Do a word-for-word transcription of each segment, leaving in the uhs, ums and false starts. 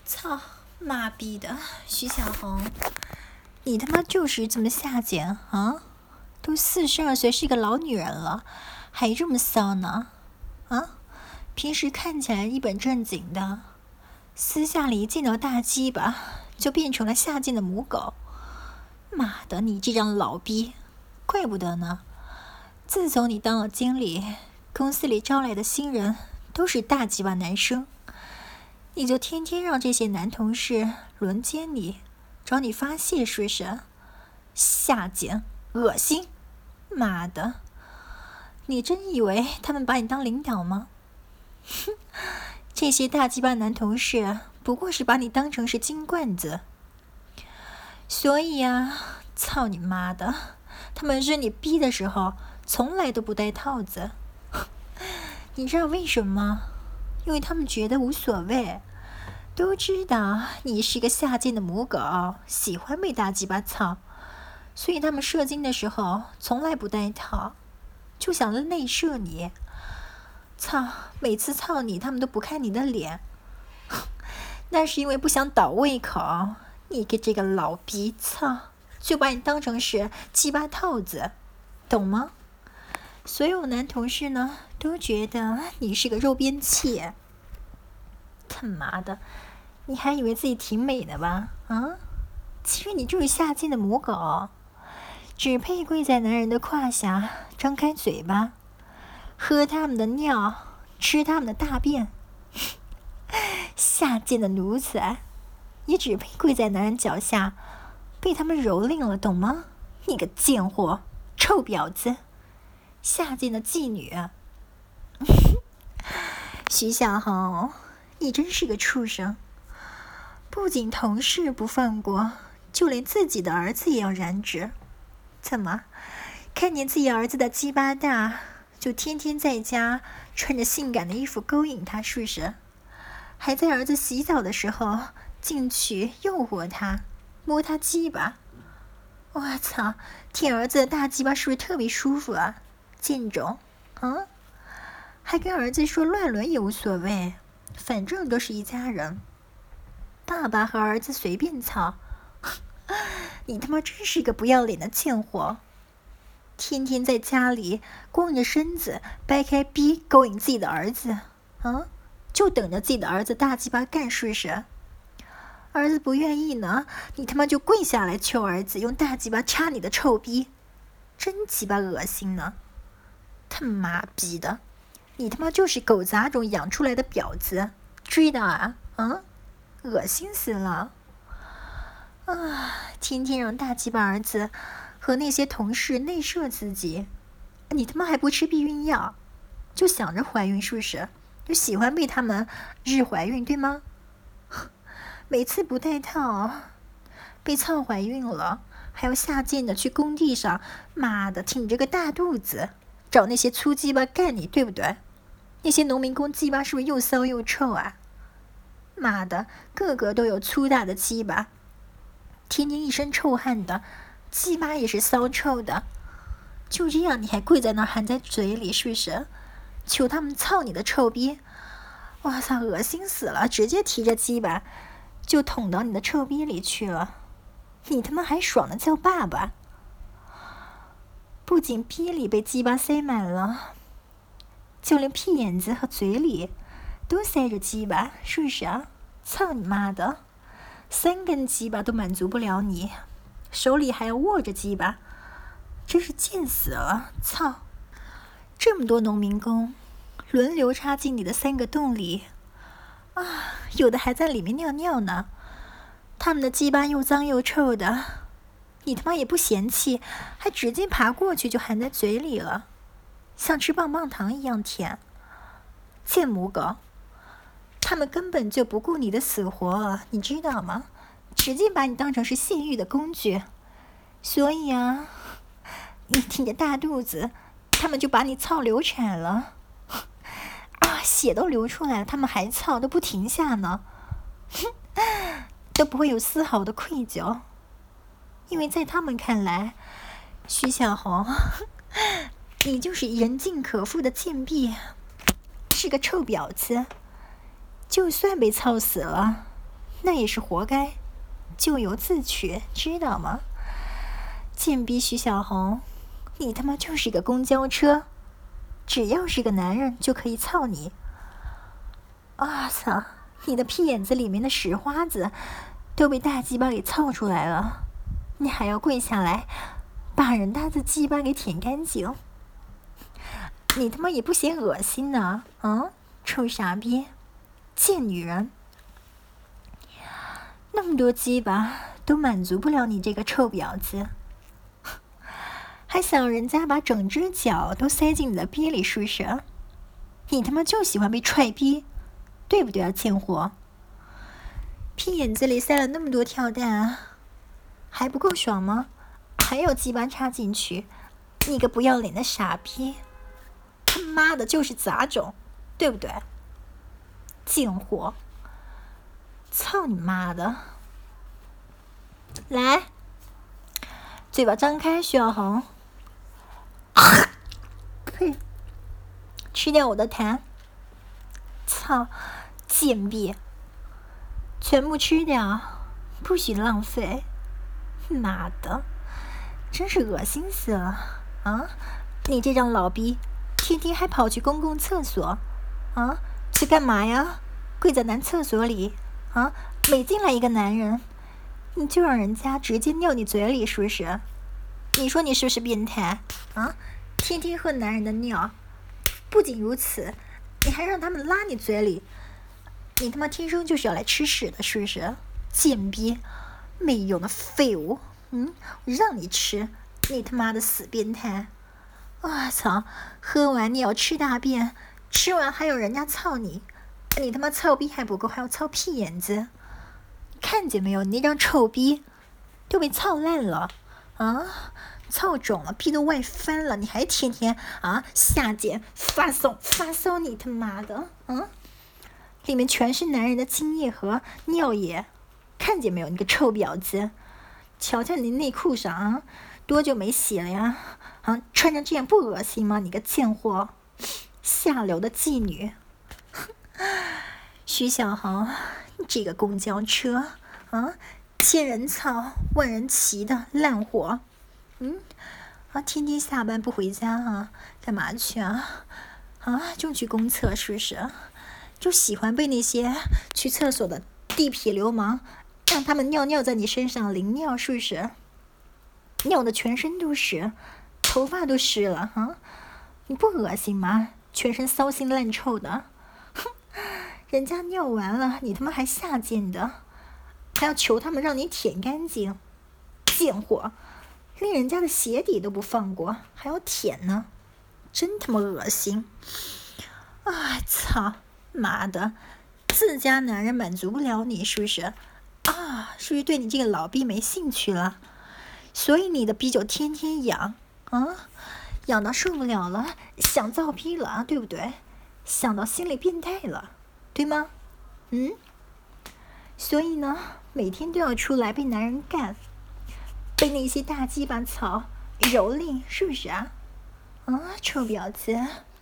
操，妈逼的，徐小红，你他妈就是这么下贱啊！都四十二岁是个老女人了，还这么骚呢？啊，平时看起来一本正经的，私下里一见到大鸡巴就变成了下贱的母狗。妈的，你这张老逼，怪不得呢！自从你当了经理，公司里招来的新人都是大鸡巴男生。你就天天让这些男同事轮奸你，找你发泄，是不是？下贱，恶心！妈的，你真以为他们把你当领导吗？哼，这些大鸡巴男同事不过是把你当成是金罐子。所以啊，操你妈的，他们日你逼的时候从来都不戴套子。你知道为什么吗？因为他们觉得无所谓，都知道你是个下贱的母狗，喜欢被大鸡巴操，所以他们射精的时候从来不戴套，就想内射你。操，每次操你他们都不看你的脸，那是因为不想倒胃口。你个这个老逼，操，就把你当成是鸡巴套子，懂吗？所有男同事呢都觉得你是个肉便器。他妈的，你还以为自己挺美的吧？啊，其实你就是下贱的母狗，只配跪在男人的胯下，张开嘴巴，喝他们的尿，吃他们的大便。下贱的奴才，也只配跪在男人脚下，被他们蹂躏了，懂吗？你个贱货，臭婊子，下贱的妓女。徐小红，你真是个畜生！不仅同事不放过，就连自己的儿子也要染指。怎么，看见自己儿子的鸡巴大，就天天在家穿着性感的衣服勾引他，是不是？还在儿子洗澡的时候进去诱惑他，摸他鸡巴。我操，舔儿子的大鸡巴是不是特别舒服啊？贱种，啊！还跟儿子说乱伦也无所谓，反正都是一家人。爸爸和儿子随便操。你他妈真是个不要脸的贱货！天天在家里光着身子掰开逼勾引自己的儿子，啊，就等着自己的儿子大鸡巴干，是不是？儿子不愿意呢，你他妈就跪下来求儿子用大鸡巴插你的臭逼，真鸡巴恶心呢！他妈逼的，你他妈就是狗杂种养出来的婊子，知道啊？啊，恶心死了！啊，天天让大鸡巴儿子和那些同事内射自己，你他妈还不吃避孕药，就想着怀孕，是不是？就喜欢被他们日怀孕，对吗？每次不戴套，被操怀孕了，还要下贱的去工地上，妈的挺着个大肚子，找那些粗鸡巴干你，对不对？那些农民工鸡巴是不是又骚又臭啊？妈的，个个都有粗大的鸡巴，天天一身臭汗的，鸡巴也是骚臭的。就这样你还跪在那儿含在嘴里，是不是？求他们操你的臭逼！哇操，恶心死了！直接提着鸡巴就捅到你的臭逼里去了，你他妈还爽的叫爸爸！不仅逼里被鸡巴塞满了，就连屁眼子和嘴里都塞着鸡巴，是不是啊？操你妈的！三根鸡巴都满足不了你，手里还要握着鸡巴，真是贱死了！操！这么多农民工轮流插进你的三个洞里啊，有的还在里面尿尿呢。他们的鸡巴又脏又臭的，你他妈也不嫌弃，还直接爬过去就含在嘴里了，像吃棒棒糖一样甜。贱母狗，他们根本就不顾你的死活，你知道吗？直接把你当成是泄欲的工具。所以啊，你挺着大肚子，他们就把你操流产了。啊，血都流出来了，他们还操，都不停下呢。都不会有丝毫的愧疚，因为在他们看来，徐小红，你就是人尽可夫的贱婢，是个臭婊子。就算被操死了， 那也是活该，咎由自取，知道吗？贱逼徐小红，你他妈就是个公交车，只要是个男人就可以操你。啊操！你的屁眼子里面的屎花子都被大鸡巴给操出来了，你还要跪下来把人家的鸡巴给舔干净？你他妈也不嫌恶心呢？嗯，臭傻逼，贱女人！那么多鸡巴都满足不了你这个臭婊子，还想人家把整只脚都塞进你的逼里，是不是？你他妈就喜欢被踹逼，对不对啊，贱货？屁眼子里塞了那么多跳蛋啊，还不够爽吗？还有鸡巴插进去，你个不要脸的傻逼！他妈的就是杂种，对不对？贱货！操你妈的！来，嘴巴张开，徐小红，呸！吃掉我的痰！操，贱婢！全部吃掉，不许浪费！妈的，真是恶心死了啊！你这张老逼，天天还跑去公共厕所，啊，去干嘛呀？跪在男厕所里，啊，每进来一个男人，你就让人家直接尿你嘴里，是不是？你说你是不是变态啊？天天喝男人的尿，不仅如此，你还让他们拉你嘴里，你他妈天生就是要来吃屎的，是不是？贱逼，没用的废物！嗯，我让你吃，你他妈的死变态！啊操！喝完你要吃大便，吃完还有人家操你，你他妈操逼还不够，还要操屁眼子！看见没有，你那张臭逼都被操烂了啊！操肿了，逼都外翻了，你还天天啊下贱发骚发骚，你他妈的，嗯，里面全是男人的精液和尿液，看见没有，你个臭婊子！瞧瞧你内裤上啊，多久没洗了呀？啊，穿成这样不恶心吗？你个贱货，下流的妓女！徐小红，这个公交车啊，千人操，万人骑的烂货！嗯，啊，天天下班不回家啊，干嘛去啊？啊，就去公厕是不是？就喜欢被那些去厕所的地痞流氓让他们尿尿在你身上淋尿，是不是？尿的全身都是，头发都湿了啊！你不恶心吗？全身骚腥烂臭的，哼！人家尿完了，你他妈还下贱的，还要求他们让你舔干净，贱货！连人家的鞋底都不放过，还要舔呢，真他妈恶心！啊操！妈的，自家男人满足不了你，是不是？啊，是不是对你这个老逼没兴趣了？所以你的逼就天天痒啊，痒到受不了了，想造逼了，对不对？想到心里变态了，对吗？嗯。所以呢，每天都要出来被男人干，被那些大鸡巴草蹂躏，是不是啊？啊，臭婊子！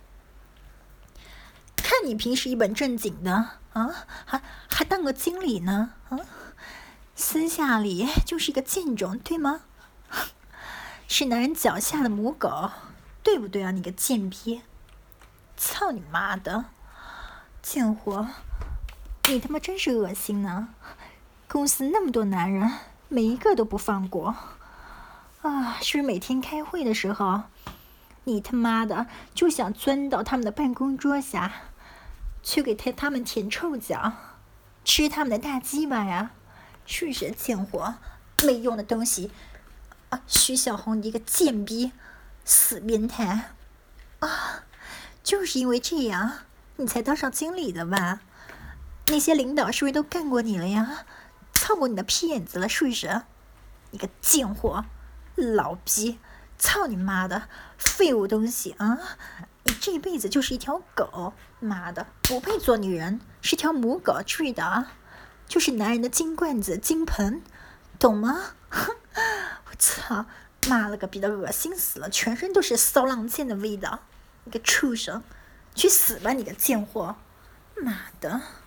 看你平时一本正经的啊，还还当个经理呢啊，私下里就是一个贱种，对吗？是男人脚下的母狗，对不对啊？你个贱逼！操你妈的，贱货！你他妈真是恶心呢！公司那么多男人，每一个都不放过啊！是不是每天开会的时候，你他妈的就想钻到他们的办公桌下，去给他他们舔臭脚，吃他们的大鸡巴呀？是不是贱货？没用的东西！啊，徐小红，你一个贱逼，死变态！啊，就是因为这样，你才当上经理的吧？那些领导是不是都干过你了呀？操过你的屁眼子了，是不是？你个贱货，老逼！操你妈的，废物东西啊！你这辈子就是一条狗，妈的，不配做女人，是条母狗，知道啊？就是男人的金罐子、金盆，懂吗？我操，妈了个逼的，恶心死了，全身都是骚浪贱的味道！你个畜生，去死吧，你个贱货！妈的！